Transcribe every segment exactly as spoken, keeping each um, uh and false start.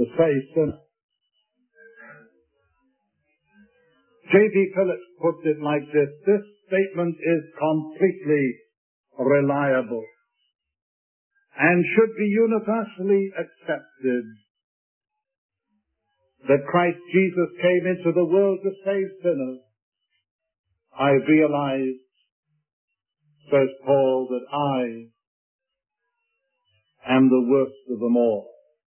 to save sinners. J B Phillips puts it like this: this statement is completely reliable and should be universally accepted, that Christ Jesus came into the world to save sinners. I realize, says Paul, that I am the worst of them all.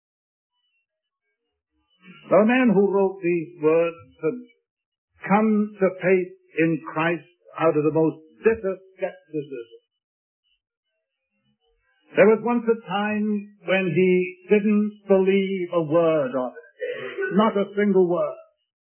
The man who wrote these words had come to faith in Christ out of the most bitter skepticism. There was once a time when he didn't believe a word of it, not a single word.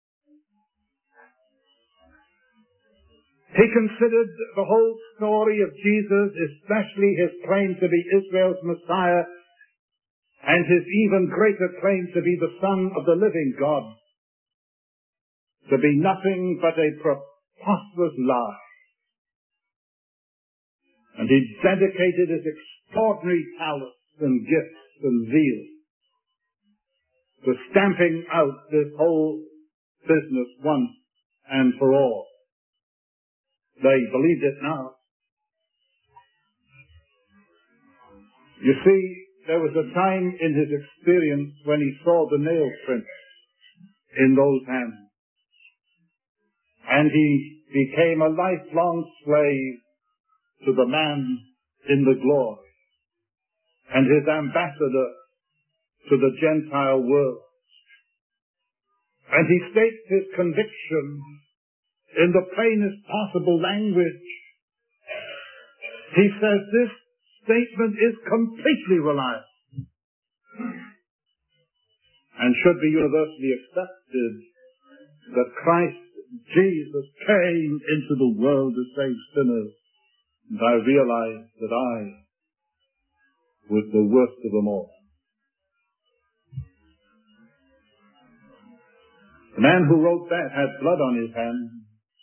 He considered the whole story of Jesus, especially his claim to be Israel's Messiah, and his even greater claim to be the Son of the living God, to be nothing but a preposterous lie. And he dedicated his extraordinary talents and gifts and zeal to stamping out this whole business once and for all. They believed it now. You see, there was a time in his experience when he saw the nail prints in those hands. And he became a lifelong slave to the man in the glory and his ambassador to the Gentile world. And he states his conviction in the plainest possible language. He says this statement is completely reliable and should be universally accepted, that Christ Jesus came into the world to save sinners. And I realized that I was the worst of them all. The man who wrote that had blood on his hands.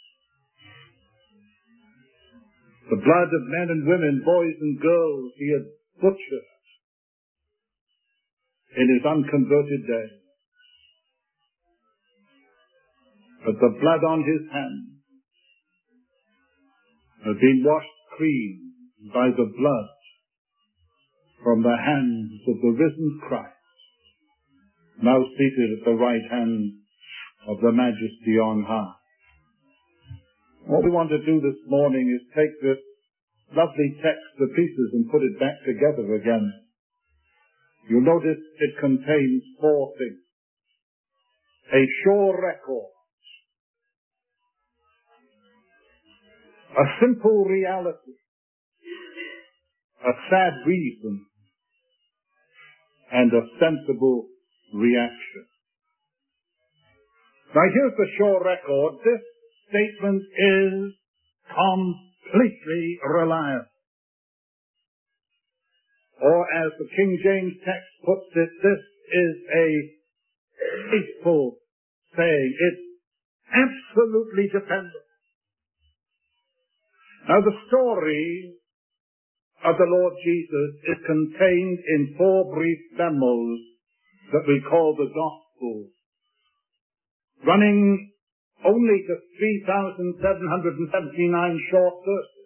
The blood of men and women, boys and girls, he had butchered in his unconverted day. But the blood on his hands had been washed clean by the blood from the hands of the risen Christ, now seated at the right hand of the Majesty on high. What we want to do this morning is take this lovely text to pieces and put it back together again. You'll notice it contains four things. A sure record, a simple reality, a sad reason, and a sensible reaction. Now here's the sure record. This statement is completely reliable. Or as the King James text puts it, this is a faithful saying. It's absolutely dependable. Now the story of the Lord Jesus is contained in four brief memos that we call the Gospels, running only to three thousand seven hundred seventy-nine short verses.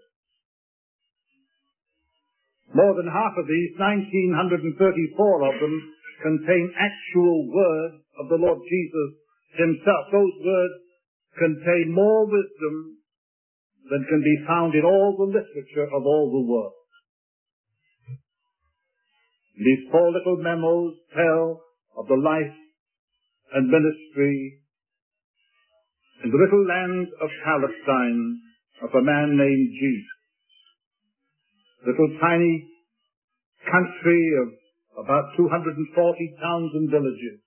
More than half of these, one thousand nine hundred thirty-four of them, contain actual words of the Lord Jesus himself. Those words contain more wisdom than can be found in all the literature of all the world. These four little memos tell of the life and ministry in the little land of Palestine of a man named Jesus. Little tiny country of about two hundred forty towns and villages.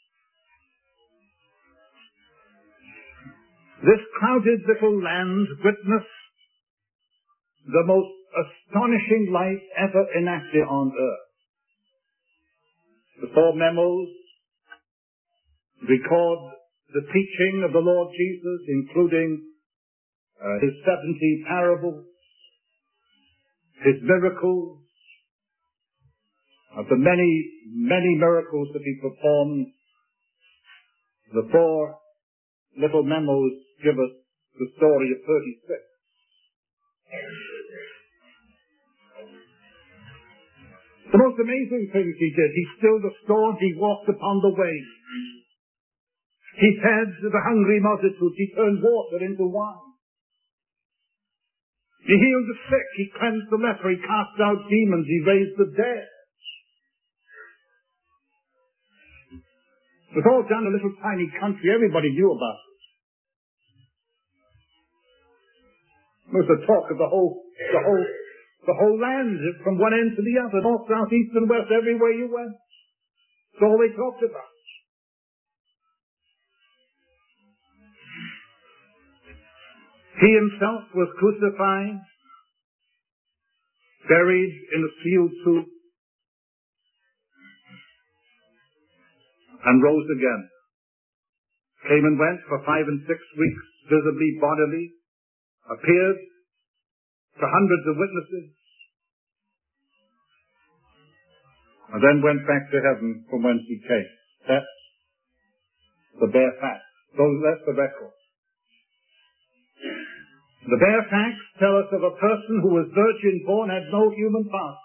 This crowded little land witnessed the most astonishing life ever enacted on earth. The four memos record the teaching of the Lord Jesus, including uh, his seventy parables, his miracles, Of the many, many miracles that he performed, the four little memos give us the story of thirty-six. The most amazing things he did, he stilled the storm, he walked upon the waves. He fed the hungry multitudes, he turned water into wine. He healed the sick, he cleansed the leper, he cast out demons, he raised the dead. It was all done in a little tiny country, everybody knew about it. It was the talk of the whole, the whole, the whole land, from one end to the other, north, south, east and west, everywhere you went. That's all they talked about. He himself was crucified, buried in a sealed tomb, and rose again. Came and went for five and six weeks, visibly, bodily, appeared to hundreds of witnesses, and then went back to heaven from whence he came. That's the bare fact. Those, that's the record. The bare facts tell us of a person who was virgin born, had no human father.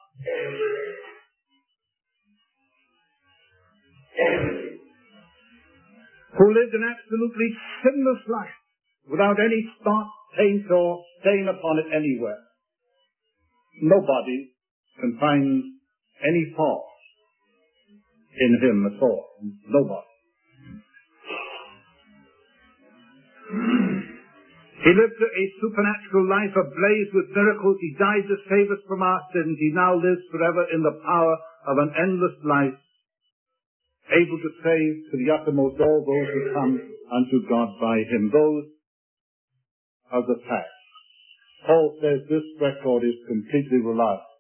Who lived an absolutely sinless life, without any spot, taint, or stain upon it anywhere. Nobody can find any fault in him at all. Nobody. He lived a supernatural life ablaze with miracles. He died to save us from our sins. He now lives forever in the power of an endless life, able to save to the uttermost all those who come unto God by him. Those are the facts. Paul says this record is completely reliable.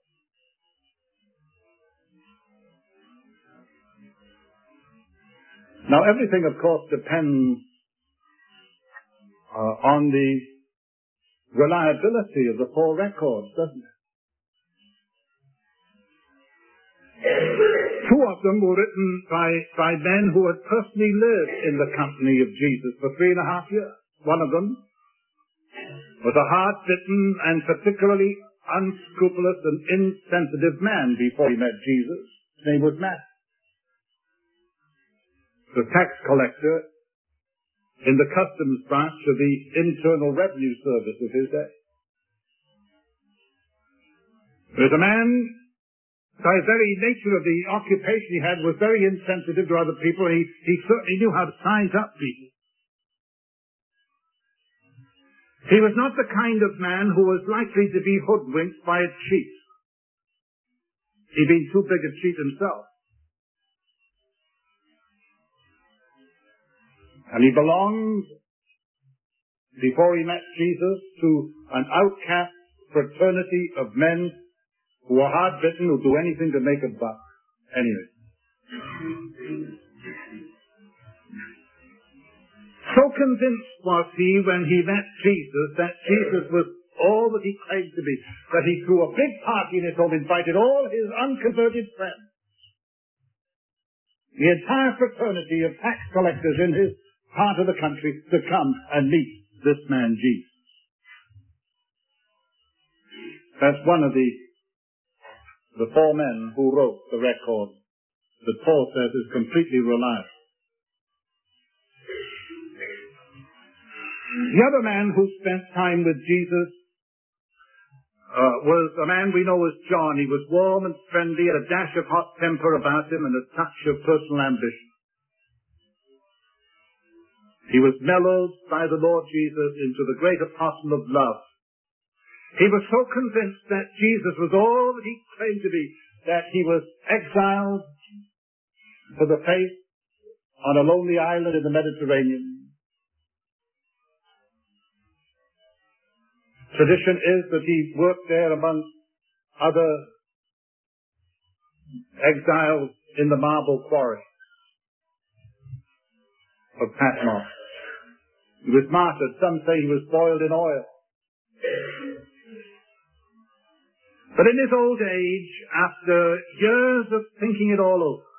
Now everything, of course, depends Uh, on the reliability of the four records, doesn't it? Two of them were written by, by men who had personally lived in the company of Jesus for three and a half years. One of them was a hard-bitten and particularly unscrupulous and insensitive man before he met Jesus. His name was Matthew, the tax collector in the customs branch of the Internal Revenue Service of his day. There was a man, by the very nature of the occupation he had, was very insensitive to other people. He, he certainly knew how to size up people. He was not the kind of man who was likely to be hoodwinked by a cheat. He'd been too big a cheat himself. And he belonged, before he met Jesus, to an outcast fraternity of men who were hard-bitten, who do anything to make a buck. Anyway. So convinced was he when he met Jesus that Jesus was all that he claimed to be, that he threw a big party in his home, invited all his unconverted friends, the entire fraternity of tax collectors in his part of the country, to come and meet this man Jesus. That's one of the the four men who wrote the record that Paul says is completely reliable. The other man who spent time with Jesus uh, was a man we know as John. He was warm and friendly, had a dash of hot temper about him and a touch of personal ambition. He was mellowed by the Lord Jesus into the great apostle of love. He was so convinced that Jesus was all that he claimed to be, that he was exiled to the faith on a lonely island in the Mediterranean. Tradition is that he worked there amongst other exiles in the marble quarry of Patmos. He was martyred. Some say he was boiled in oil. But in his old age, after years of thinking it all over,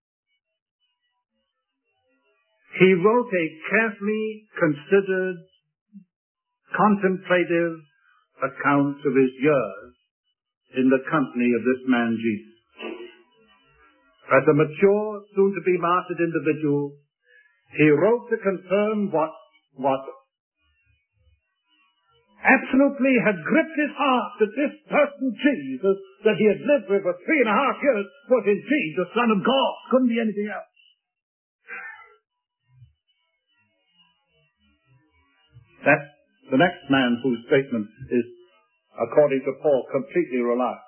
he wrote a carefully considered, contemplative account of his years in the company of this man Jesus. As a mature, soon-to-be martyred individual, he wrote to confirm what, what absolutely had gripped his heart, that this person, Jesus, that he had lived with for three and a half years, was indeed the Son of God. Couldn't be anything else. That's the next man whose statement is, according to Paul, completely reliable.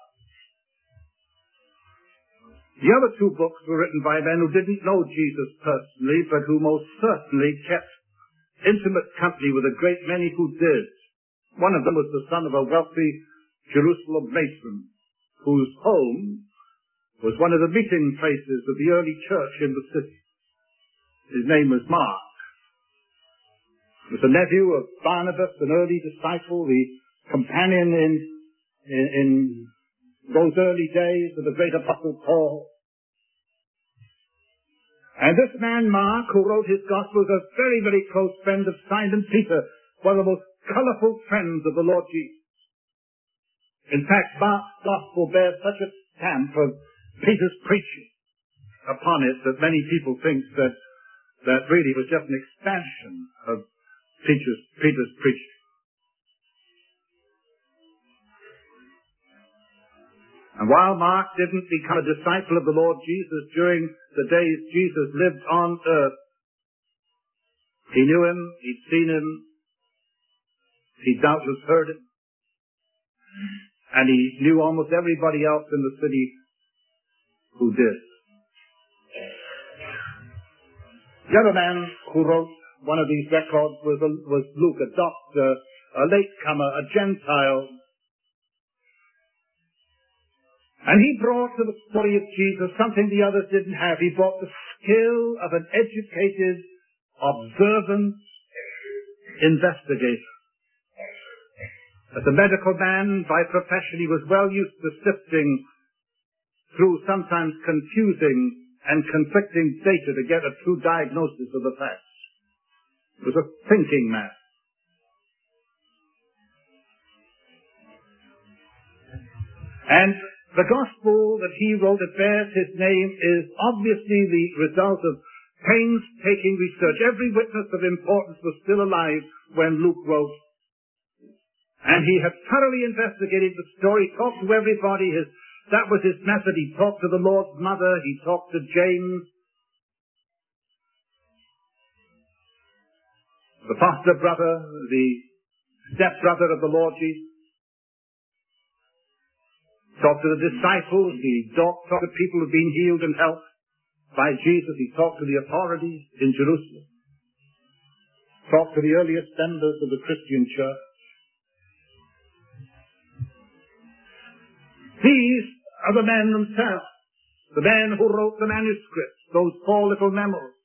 The other two books were written by men who didn't know Jesus personally, but who most certainly kept intimate company with a great many who did. One of them was the son of a wealthy Jerusalem mason, whose home was one of the meeting places of the early church in the city. His name was Mark. He was a nephew of Barnabas, an early disciple, the companion in, in, in those early days of the great apostle Paul. And this man, Mark, who wrote his gospel, was a very, very close friend of Simon Peter, one of the most colourful friends of the Lord Jesus. In fact, Mark's gospel bears such a stamp of Peter's preaching upon it that many people think that that really was just an expansion of Peter's, Peter's preaching. And while Mark didn't become a disciple of the Lord Jesus during the days Jesus lived on earth, he knew him, he'd seen him, he doubtless heard him, and he knew almost everybody else in the city who did. The other man who wrote one of these records was, was Luke, a doctor, a latecomer, a Gentile. And he brought to the story of Jesus something the others didn't have. He brought the skill of an educated, observant investigator. As a medical man by profession, he was well used to sifting through sometimes confusing and conflicting data to get a true diagnosis of the facts. He was a thinking man. And the gospel that he wrote that bears his name is obviously the result of painstaking research. Every witness of importance was still alive when Luke wrote. And he had thoroughly investigated the story, talked to everybody. His, that was his method. He talked to the Lord's mother. He talked to James, the foster brother, the stepbrother of the Lord Jesus. Talked to the disciples. He talked to people who had been healed and helped by Jesus. He talked to the authorities in Jerusalem. Talked to the earliest members of the Christian church. These are the men themselves, the men who wrote the manuscripts, those four little memos.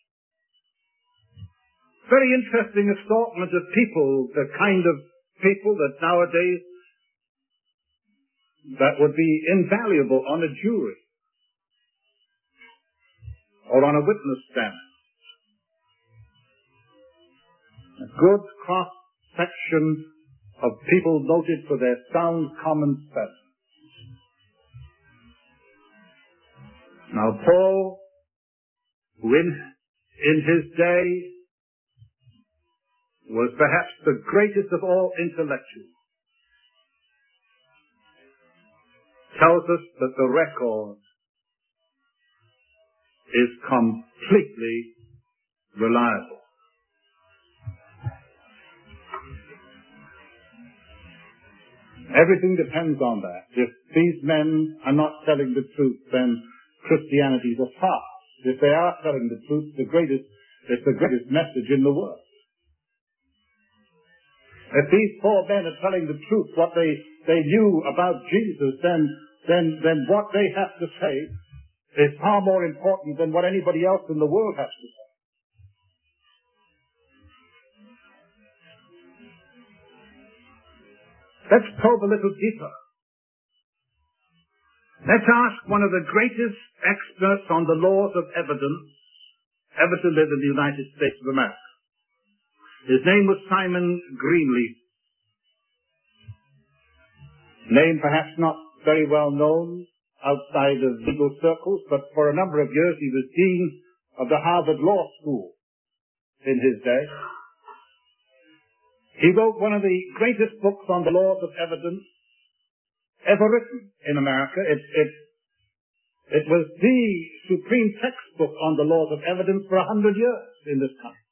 Very interesting assortment of people, the kind of people that nowadays that would be invaluable on a jury or on a witness stand. A good cross-section of people noted for their sound common sense. Now Paul, who in, in his day was perhaps the greatest of all intellectuals, tells us that the record is completely reliable. Everything depends on that. If these men are not telling the truth, then Christianity is a farce. If they are telling the truth, the greatest, it's the greatest message in the world. If these four men are telling the truth, what they, they knew about Jesus, then, then, then what they have to say is far more important than what anybody else in the world has to say. Let's probe a little deeper Let's ask one of the greatest experts on the laws of evidence ever to live in the United States of America. His name was Simon Greenleaf. Name perhaps not very well known outside of legal circles, but for a number of years he was dean of the Harvard Law School in his day. He wrote one of the greatest books on the laws of evidence ever written in America. It, it, it was the supreme textbook on the laws of evidence for a hundred years in this country.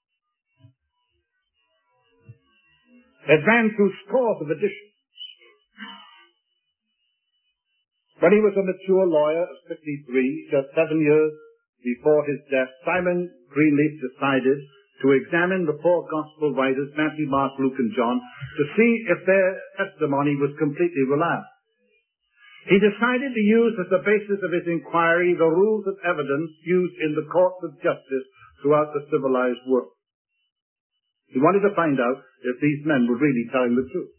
It ran through scores of editions. When he was a mature lawyer of fifty-three, just seven years before his death, Simon Greenleaf decided to examine the four gospel writers, Matthew, Mark, Luke, and John, to see if their testimony was completely reliable. He decided to use as the basis of his inquiry the rules of evidence used in the courts of justice throughout the civilized world. He wanted to find out if these men were really telling the truth.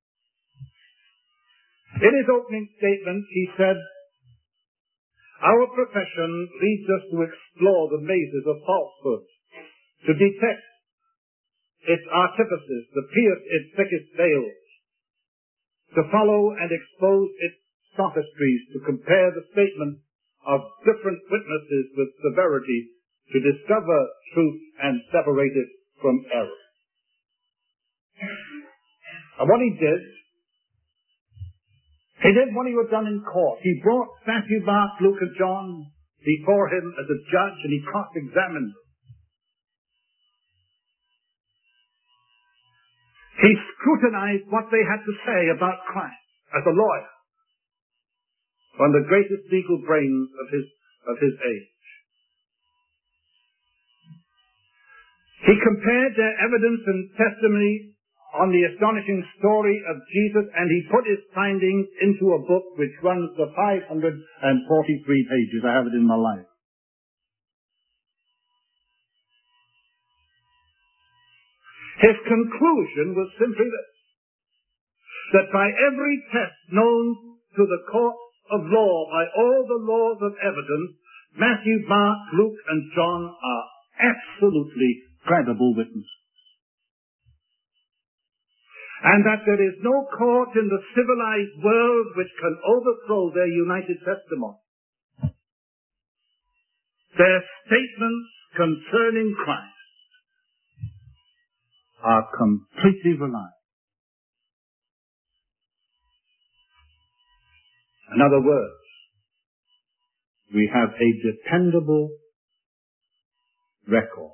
In his opening statement, he said, "Our profession leads us to explore the mazes of falsehood, to detect its artifices, to pierce its thickest veils, to follow and expose its sophistries, to compare the statements of different witnesses with severity, to discover truth and separate it from error." And what he did, he did what he had done in court. He brought Matthew, Mark, Luke, and John before him as a judge, and he cross-examined them. He scrutinized what they had to say about Christ as a lawyer, one of the greatest legal brains of his, of his age. He compared their evidence and testimony on the astonishing story of Jesus, and he put his findings into a book which runs to five hundred forty-three pages. I have it in my life. His conclusion was simply this: that by every test known to the courts of law, by all the laws of evidence, Matthew, Mark, Luke, and John are absolutely credible witnesses. And that there is no court in the civilized world which can overthrow their united testimony. Their statements concerning Christ are completely reliable. In other words, we have a dependable record.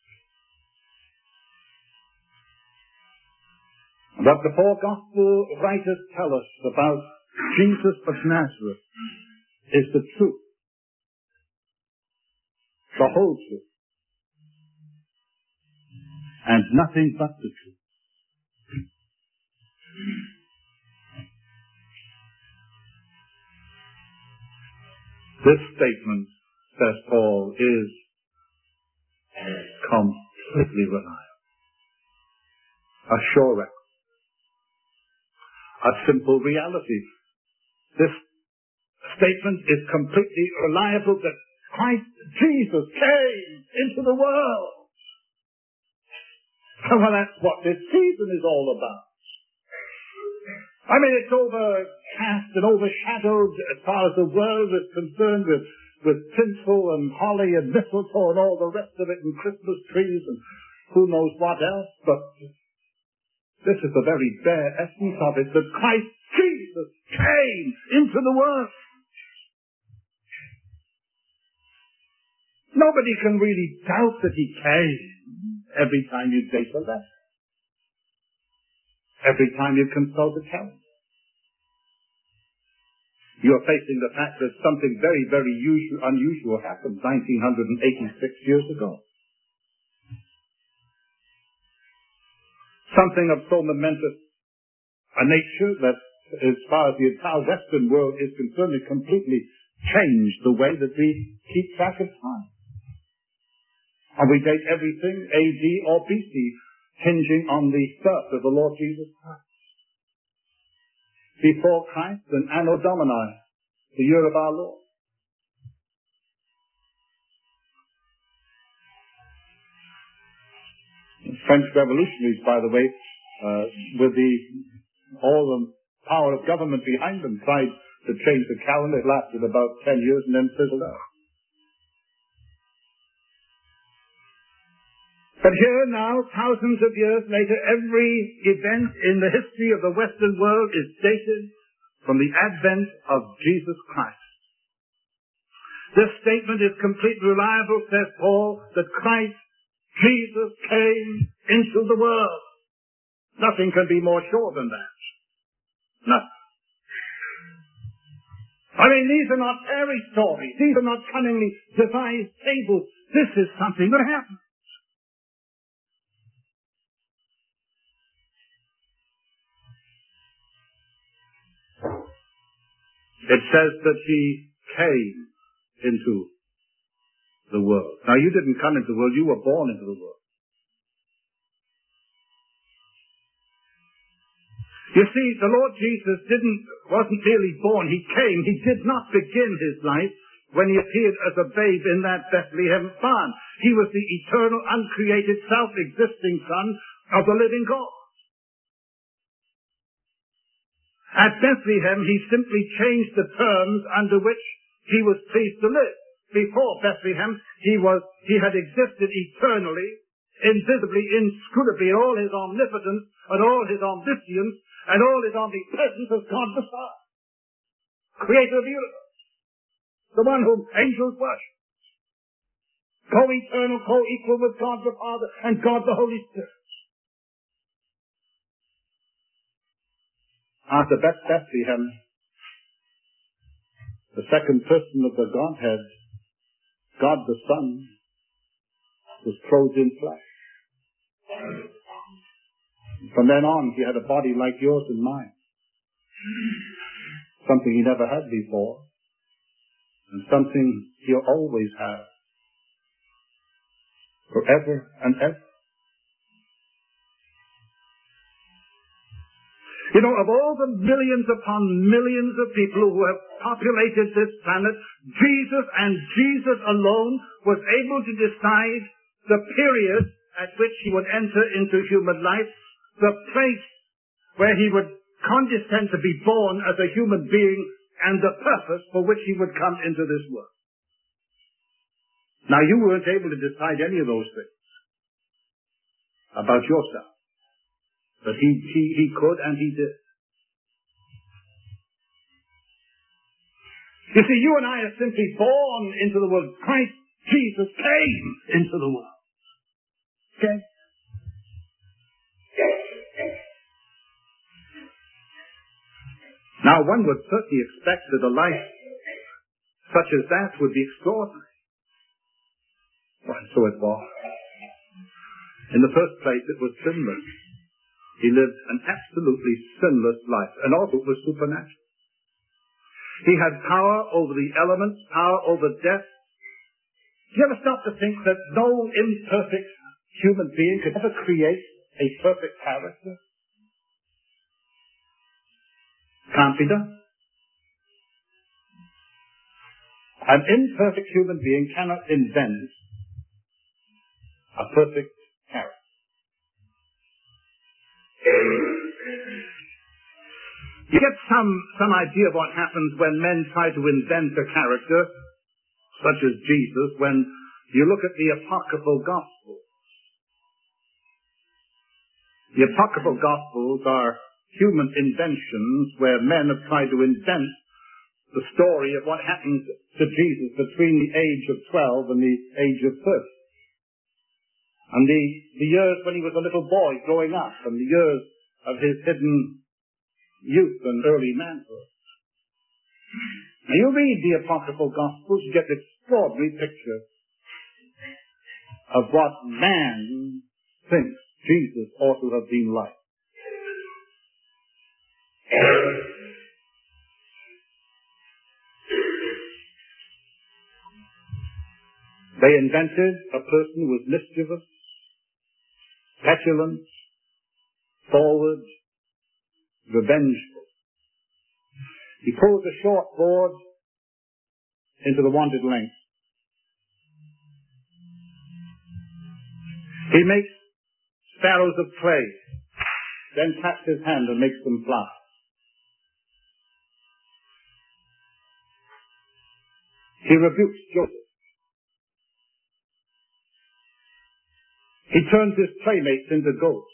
What the four gospel writers tell us about Jesus of Nazareth is the truth, the whole truth, and nothing but the truth. This statement, says Paul, is completely reliable, a sure record. A simple reality. This statement is completely reliable that Christ Jesus came into the world. Well, that's what this season is all about. I mean, it's overcast and overshadowed as far as the world is concerned with, with tinsel and holly and mistletoe and all the rest of it and Christmas trees and who knows what else, but this is the very bare essence of it, that Christ Jesus came into the world. Nobody can really doubt that he came every time you date a letter, every time you consult a calendar. You're facing the fact that something very, very usual, unusual happened nineteen eighty-six years ago. Something of so momentous a nature that, as far as the entire Western world is concerned, it completely changed the way that we keep track of time. And we date everything A D or B C, hinging on the birth of the Lord Jesus Christ. Before Christ, an Anno Domini the year of our Lord. French revolutionaries, by the way, uh, with the all the power of government behind them, tried to change the calendar. It lasted about ten years and then fizzled out. But here now, thousands of years later, every event in the history of the Western world is dated from the advent of Jesus Christ. This statement is completely reliable, says Paul, that Christ, Jesus, came into the world. Nothing can be more sure than that. Nothing. I mean, these are not fairy stories. These are not cunningly devised fables. This is something that happened. It says that he came into the world. Now, you didn't come into the world. You were born into the world. You see, the Lord Jesus didn't, wasn't really born. He came. He did not begin his life when he appeared as a babe in that Bethlehem barn. He was the eternal, uncreated, self-existing Son of the living God. At Bethlehem, he simply changed the terms under which he was pleased to live. Before Bethlehem, he was, he had existed eternally, invisibly, inscrutably, in all his omnipotence, and all his omniscience, and all his omnipresence as God the Father, creator of the universe, the one whom angels worship, co-eternal, co-equal with God the Father and God the Holy Spirit. After Bethlehem, the second person of the Godhead, God the Son, was clothed in flesh. From then on, he had a body like yours and mine. Something he never had before, and something he'll always have, forever and ever. You know, of all the millions upon millions of people who have populated this planet, Jesus and Jesus alone was able to decide the period at which he would enter into human life, the place where he would condescend to be born as a human being, and the purpose for which he would come into this world. Now, you weren't able to decide any of those things about yourself. But he, he, he could, and he did. You see, you and I are simply born into the world. Christ Jesus came into the world. Okay? Now, one would certainly expect that a life such as that would be extraordinary. Well, so it was. In the first place, it was sinless. He lived an absolutely sinless life, and also it was supernatural. He had power over the elements, power over death. Do you ever stop to think that no imperfect human being could ever create a perfect character? Can't be done. An imperfect human being cannot invent a perfect character. You get some, some idea of what happens when men try to invent a character, such as Jesus, when you look at the apocryphal Gospels. The apocryphal Gospels are human inventions where men have tried to invent the story of what happened to Jesus between the age of twelve and the age of thirty. And the, the years when he was a little boy growing up, and the years of his hidden youth and early manhood. Now you read the apocryphal Gospels, you get an extraordinary picture of what man thinks Jesus ought to have been like. They invented a person who was mischievous, petulant, forward, revengeful. He pulls a short board into the wanted length. He makes sparrows of clay, then taps his hand and makes them fly. He rebukes Joseph. He turns his playmates into ghosts.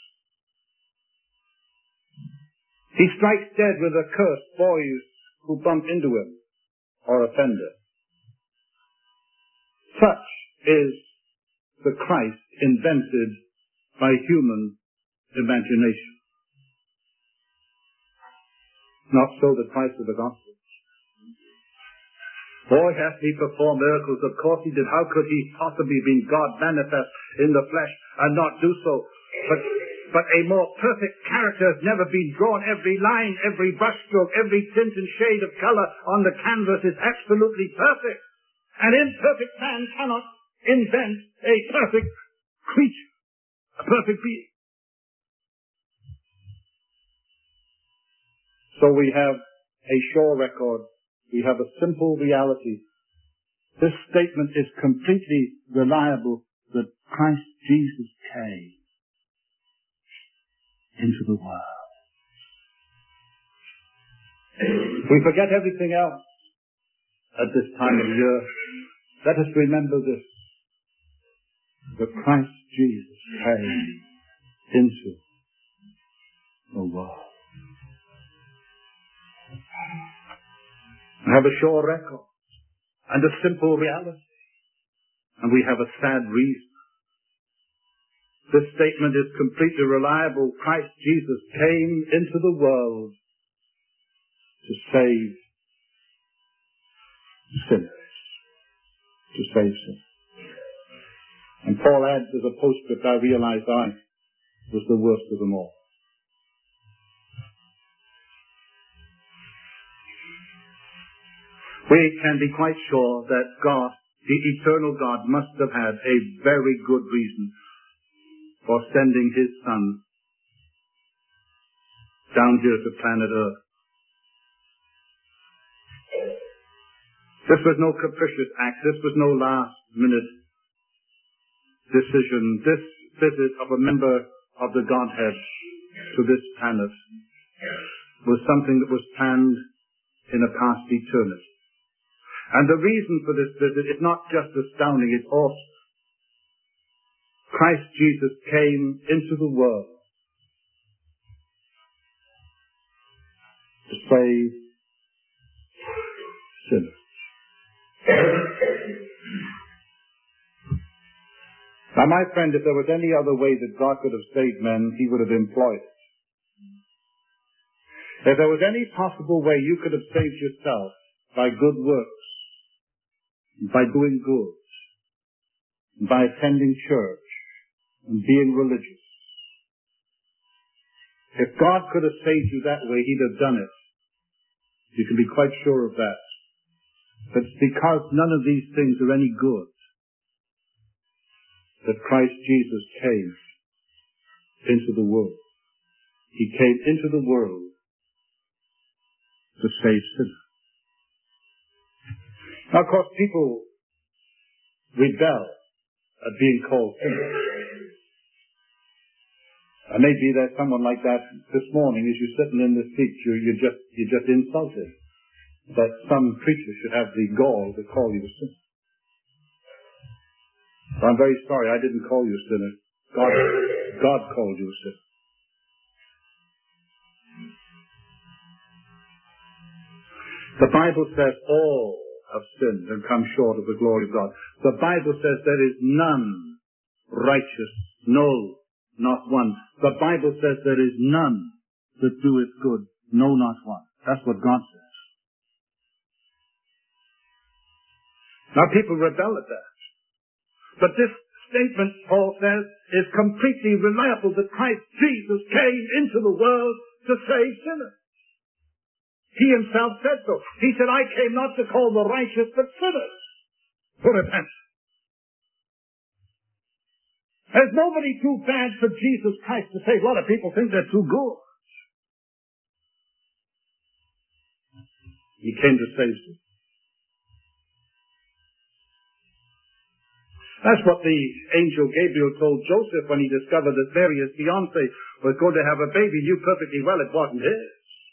He strikes dead with a curse boys who bump into him or offend him. Such is the Christ invented by human imagination. Not so the Christ of the gospel. Boy, hath he performed miracles. Of course he did. How could he possibly be God manifest in the flesh and not do so? But, but a more perfect character has never been drawn. Every line, every brushstroke, every tint and shade of color on the canvas is absolutely perfect. An imperfect man cannot invent a perfect creature, a perfect being. So we have a sure record. We have a simple reality. This statement is completely reliable that Christ Jesus came into the world. We forget everything else at this time of year. Let us remember this. That Christ Jesus came into the world. We have a sure record and a simple reality. And we have a sad reason. This statement is completely reliable. Christ Jesus came into the world to save sinners. To save sinners. And Paul adds as a postscript, I realized I was the worst of them all. We can be quite sure that God, the eternal God, must have had a very good reason for sending his Son down here to planet Earth. This was no capricious act. This was no last-minute decision. This visit of a member of the Godhead to this planet was something that was planned in a past eternity. And the reason for this visit is not just astounding, it's awesome. Christ Jesus came into the world to save sinners. Now, my friend, if there was any other way that God could have saved men, he would have employed it. If there was any possible way you could have saved yourself by good works, by doing good, by attending church, and being religious. If God could have saved you that way, he'd have done it. You can be quite sure of that. But it's because none of these things are any good that Christ Jesus came into the world. He came into the world to save sinners. Now, of course, people rebel at being called sinners. And maybe there's someone like that this morning as you're sitting in the seat, you're, you're, just, you're just insulted that some preacher should have the gall to call you a sinner. So I'm very sorry, I didn't call you a sinner. God, God called you a sinner. The Bible says all have sinned and come short of the glory of God. The Bible says there is none righteous, no, not one. The Bible says there is none that doeth good, no, not one. That's what God says. Now people rebel at that. But this statement, Paul says, is completely reliable that Christ Jesus came into the world to save sinners. He himself said so. He said, I came not to call the righteous, but sinners to repentance. There's nobody too bad for Jesus Christ to save. A lot of people think they're too good. He came to save sinners. That's what the angel Gabriel told Joseph when he discovered that Mary, his fiancé, was going to have a baby. He knew perfectly well it wasn't his.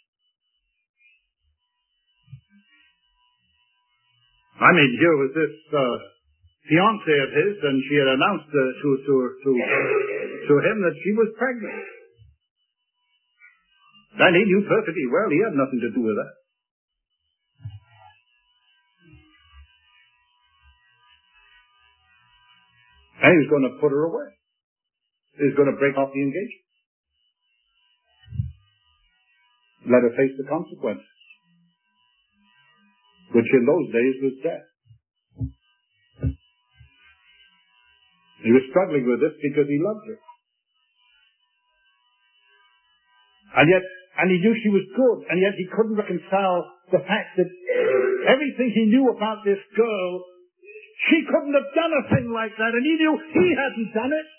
I mean, here was this uh, fiancé of his, and she had announced uh, to, to, to, to him that she was pregnant. And he knew perfectly well he had nothing to do with that. And he was going to put her away. He was going to break off the engagement. Let her face the consequences, which in those days was death. He was struggling with this because he loved her. And yet, and he knew she was good, and yet he couldn't reconcile the fact that everything he knew about this girl, she couldn't have done a thing like that, and he knew he hadn't done it.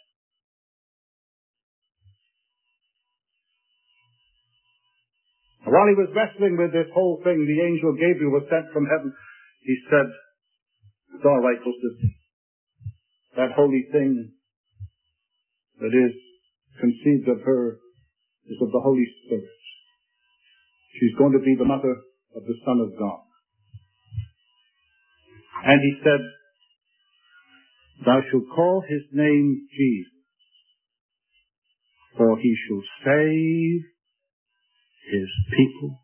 While he was wrestling with this whole thing, the angel Gabriel was sent from heaven. He said, "It's all right, Joseph. That holy thing that is conceived of her is of the Holy Spirit. She's going to be the mother of the Son of God." And he said, "Thou shalt call his name Jesus, for he shall save his people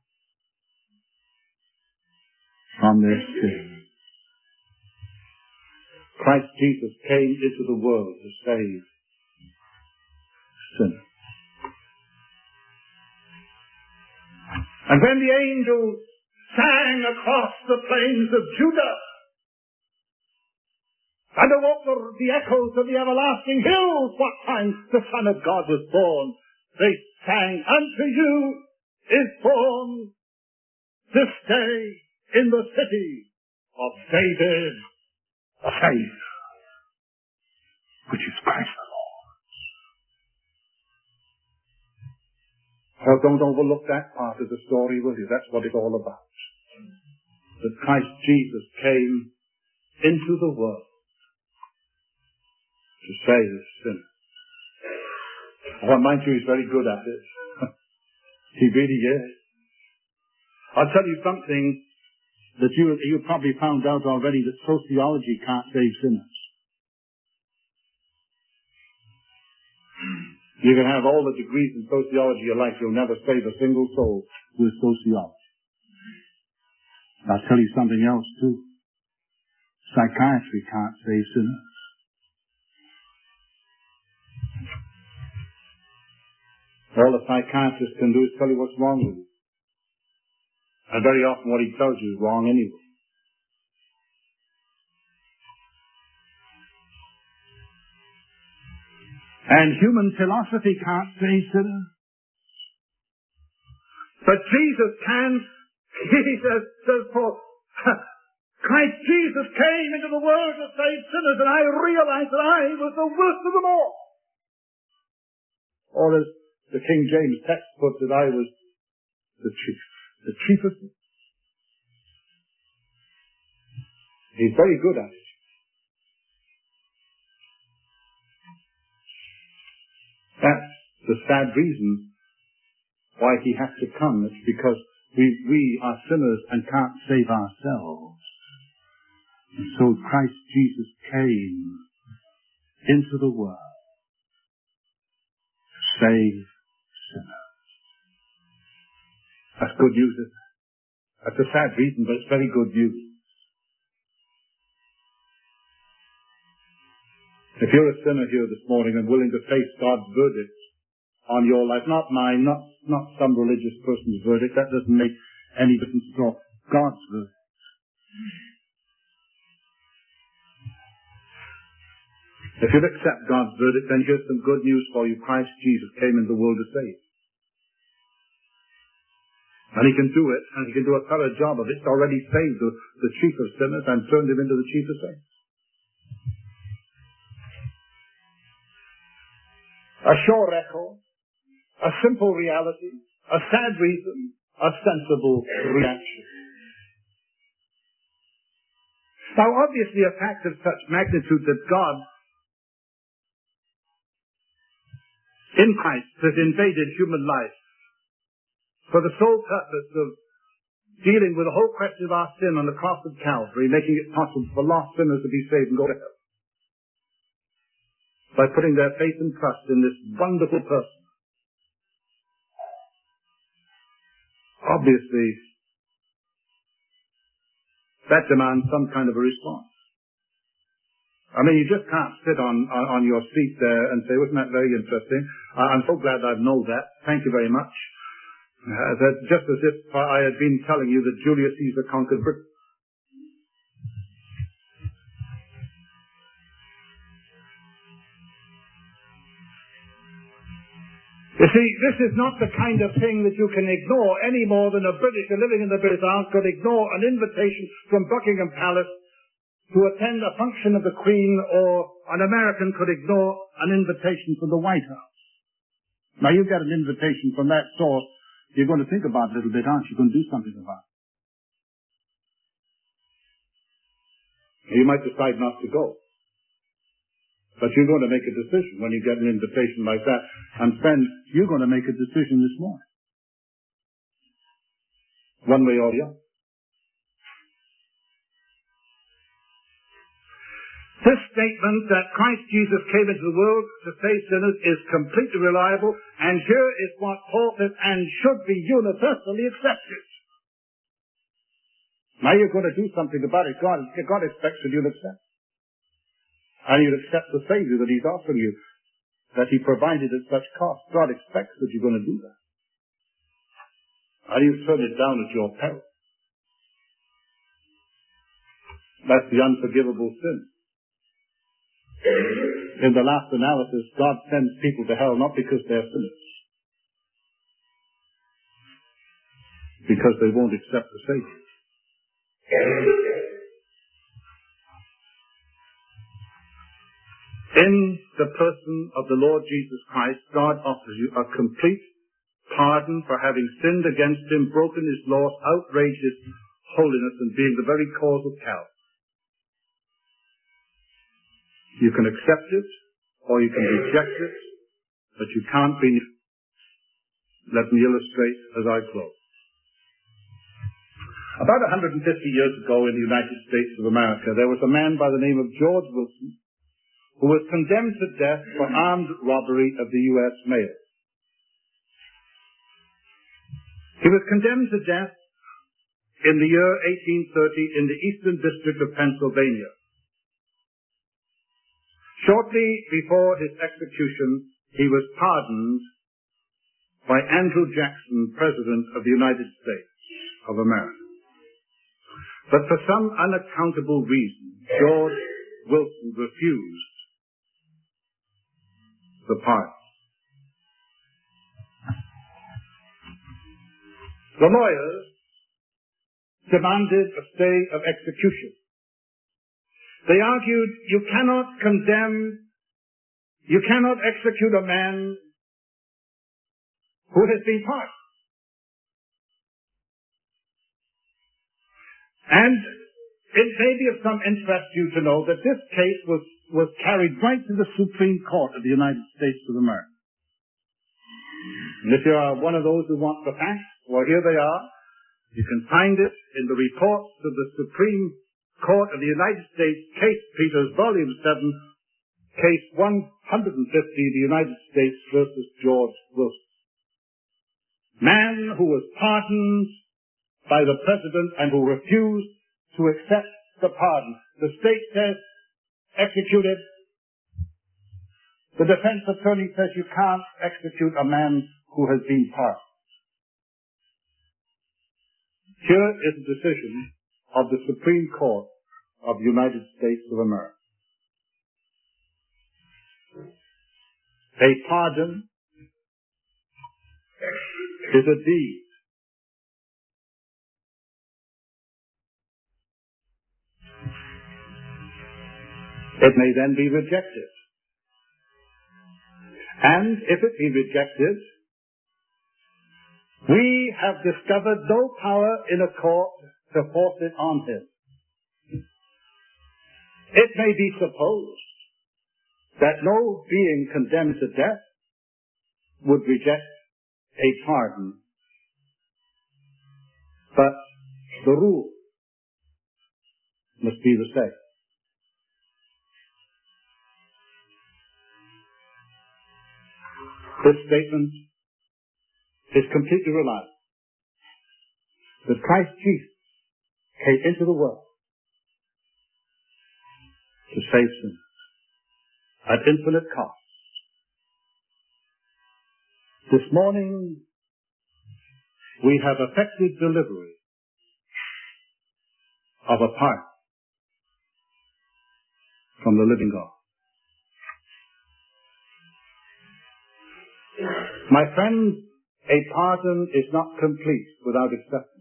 from their sins." Christ Jesus came into the world to save sinners. And when the angels sang across the plains of Judah, and awoke the, the echoes of the everlasting hills what time the Son of God was born, they sang, "Unto you is born this day in the city of David a Savior, which is Christ the Lord." Oh, don't overlook that part of the story, will you? That's what it's all about. That Christ Jesus came into the world to save sinners. Well, mind you, he's very good at it. He really is. I'll tell you something that you you probably found out already, that sociology can't save sinners. You can have all the degrees in sociology you like, you'll never save a single soul with sociology. I'll tell you something else too. Psychiatry can't save sinners. All a psychiatrist can do is tell you what's wrong with you. And very often what he tells you is wrong anyway. And human philosophy can't save sinners. But Jesus can. He says, says Paul, Christ Jesus came into the world to save sinners, and I realized that I was the worst of them all. Or as the King James text puts it, I was the chief. The chiefest. He's very good at it. That's the sad reason why he has to come. It's because we, we are sinners and can't save ourselves. And so Christ Jesus came into the world to save sinners. That's good news, isn't it? That's a sad reason, but it's very good news. If you're a sinner here this morning and willing to face God's verdict on your life, not mine, not, not some religious person's verdict, that doesn't make any difference at all. God's verdict. If you'll accept God's verdict, then here's some good news for you. Christ Jesus came into the world to save. And he can do it, and he can do a thorough job of it. He's already saved the, the chief of sinners and turned him into the chief of saints. A sure echo, a simple reality, a sad reason, a sensible reaction. Now, obviously, a fact of such magnitude that God, in Christ, has invaded human life for the sole purpose of dealing with the whole question of our sin on the cross of Calvary, making it possible for lost sinners to be saved and go to hell, by putting their faith and trust in this wonderful person. Obviously, that demands some kind of a response. I mean, you just can't sit on, on, on your seat there and say, wasn't that very interesting? Uh, I'm so glad I know that. Thank you very much. Uh, that just as if I had been telling you that Julius Caesar conquered Britain. You see, this is not the kind of thing that you can ignore any more than a Britisher living in the British Isles could ignore an invitation from Buckingham Palace to attend a function of the Queen, or an American could ignore an invitation from the White House. Now, you get an invitation from that source, you're going to think about it a little bit, aren't you? You're going to do something about it. You might decide not to go. But you're going to make a decision when you get an invitation like that. And friends, you're going to make a decision this morning. One way or the other. This statement that Christ Jesus came into the world to save sinners is completely reliable, and here is what Paul says, and should be universally accepted. Now you're going to do something about it. God, God expects that you'll accept. And you'll accept the Savior that He's offering you, that He provided at such cost. God expects that you're going to do that. And you turn it down at your peril. That's the unforgivable sin. In the last analysis, God sends people to hell not because they're sinners, because they won't accept the Savior. In the person of the Lord Jesus Christ, God offers you a complete pardon for having sinned against Him, broken His laws, outraged His holiness, and being the very cause of hell. You can accept it, or you can reject it, but you can't be. Let me illustrate as I close. About one hundred fifty years ago in the United States of America, there was a man by the name of George Wilson, who was condemned to death for armed robbery of the U S mail. He was condemned to death in the year eighteen thirty in the Eastern District of Pennsylvania. Shortly before his execution, he was pardoned by Andrew Jackson, President of the United States of America. But for some unaccountable reason, George Wilson refused the pardon. The lawyers demanded a stay of execution. They argued, you cannot condemn, you cannot execute a man who has been pardoned. And it may be of some interest to you to know that this case was, was carried right to the Supreme Court of the United States of America. And if you are one of those who want the facts, well, here they are. You can find it in the reports of the Supreme Court of the United States, Case Peters, Volume seven, Case one hundred fifty, the United States versus George Wilson. Man who was pardoned by the President and who refused to accept the pardon. The state says, execute it. The defense attorney says you can't execute a man who has been pardoned. Here is the decision of the Supreme Court of the United States of America. A pardon is a deed. It may then be rejected. And if it be rejected, we have discovered no power in a court to force it on him. It may be supposed that no being condemned to death would reject a pardon, but the rule must be the same. This statement is completely reliable. That Christ Jesus came into the world to save sinners at infinite cost. This morning, we have effected delivery of a part from the living God. My friends, a pardon is not complete without acceptance.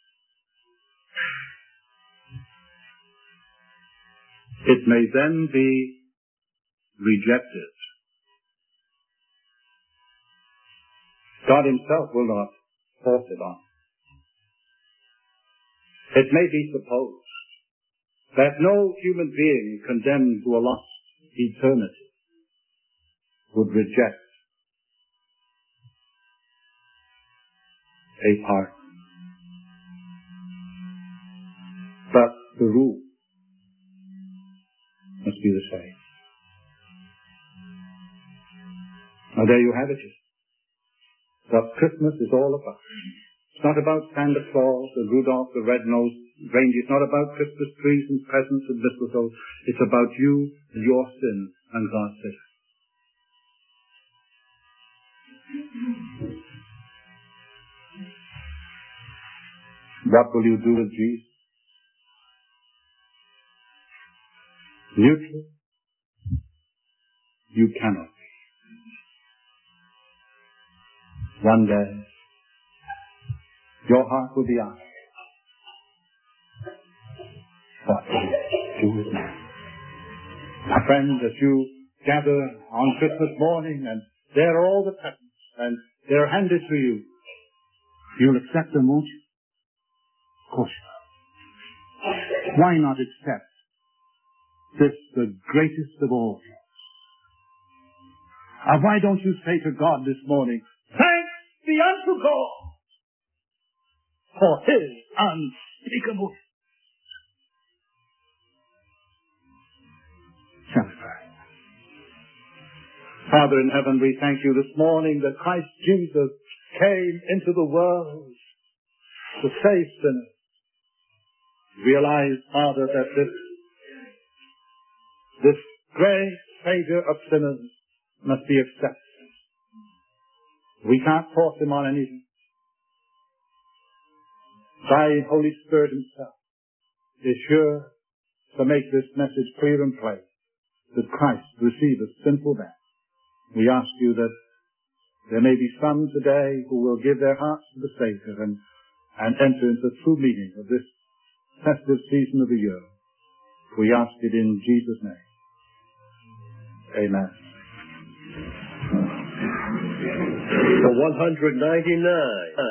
It may then be rejected. God himself will not force it on. It may be supposed that no human being condemned to a lost eternity would reject a pardon. But the rule must be the same. Now there you have it. What Christmas is all about. It's not about Santa Claus and Rudolph the Red-Nosed Reindeer. It's not about Christmas trees and presents and mistletoe. It's about you and your sin and God's sin. What will you do with Jesus? Neutral? You cannot be. One day, your heart will be asked, what will you do with me? My friends, as you gather on Christmas morning and there are all the presents and they're handed to you, you'll accept them, won't you? Of course you will. Why not accept this, the greatest of all gifts? And why don't you say to God this morning, thanks be unto God for his unspeakable gift. Shall we pray? Father in heaven, we thank you this morning that Christ Jesus came into the world to save sinners. Realize, Father, that this, this great Savior of sinners must be accepted. We can't force him on anything. Thy Holy Spirit himself is sure to make this message clear and plain, that Christ receiveth sinful men. We ask you that there may be some today who will give their hearts to the Savior and, and enter into the true meaning of this festive season of the year. We ask it in Jesus' name. Amen. The one hundred ninety-nine.